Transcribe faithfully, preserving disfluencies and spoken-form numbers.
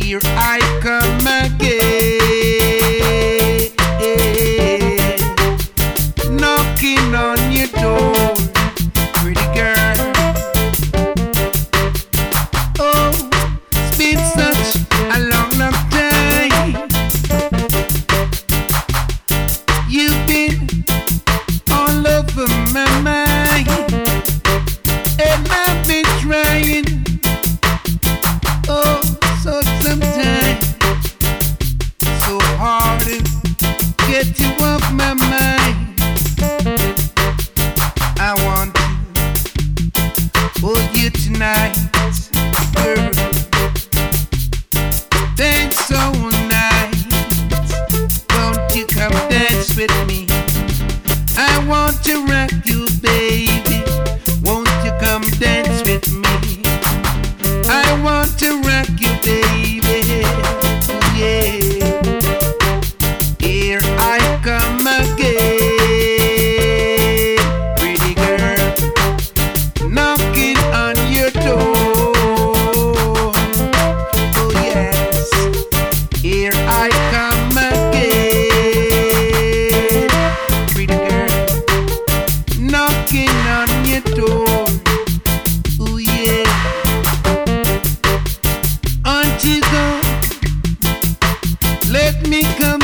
Here I come again, knocking on your door, pretty girl. Oh, it's been such a long, long time. You've been all over my mind, and I've been trying. Oh, so sometimes so hard to get you off my mind. I want to hold you tonight, girl. Dance so nice. Won't you come dance with me? I want to rock you, baby. Won't you come dance with me? I want to rock you, baby. Yeah. Here I come again, pretty girl, knocking on your door. Oh yes, here I come again, pretty girl, knocking on your door. Oh yeah. Aren't you gone? Let me come